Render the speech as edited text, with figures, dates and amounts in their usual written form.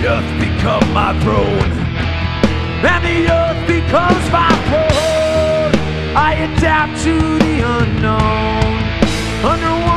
earth become my throne, and the earth becomes my throne. I adapt to the unknown. Underwater